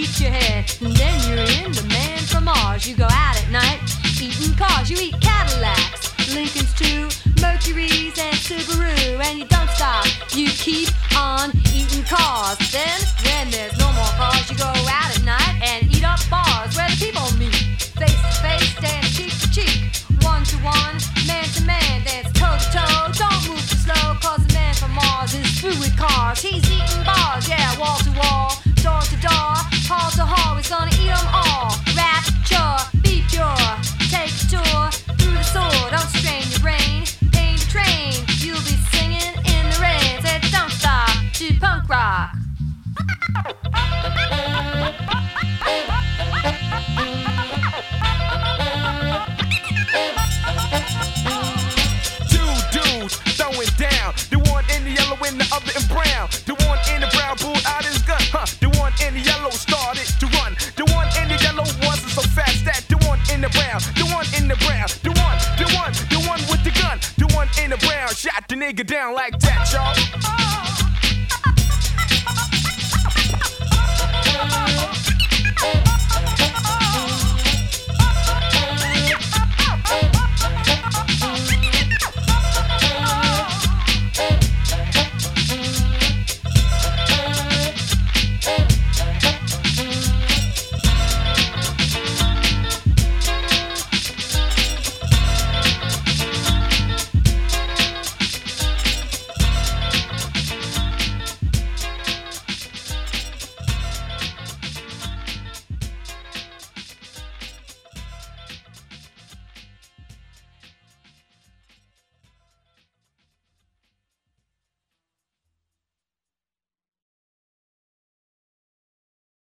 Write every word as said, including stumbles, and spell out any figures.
beat your head, and then you're in the man from Mars. You go out at night, eating cars. You eat Cadillacs, Lincolns too, Mercuries and Subaru, and you don't stop. You keep on eating cars. Then, when there's no more cars, you go out at night and eat up bars where the people meet. Face to face, dance cheek to cheek, one to one, man to man, dance toe to toe. Don't move too slow, cause the man from Mars is through with cars. He's eating bars, yeah, wall to wall, door to door, hall to hall. He's gonna eat them all. Rapture, be pure, take a tour through the sword. Don't strain your brain, pain to train. You'll be singing in the rain. Said don't stop to punk rock. Two dudes throwing down. The one in the yellow and the other in brown. The one in the brown pulled out his gun. Huh. The one in the yellow started to run. The one in the yellow wasn't so fast that the one in the brown, the one in the brown, the one, the one, the one with the gun, the one in the brown shot the nigga down like that, y'all.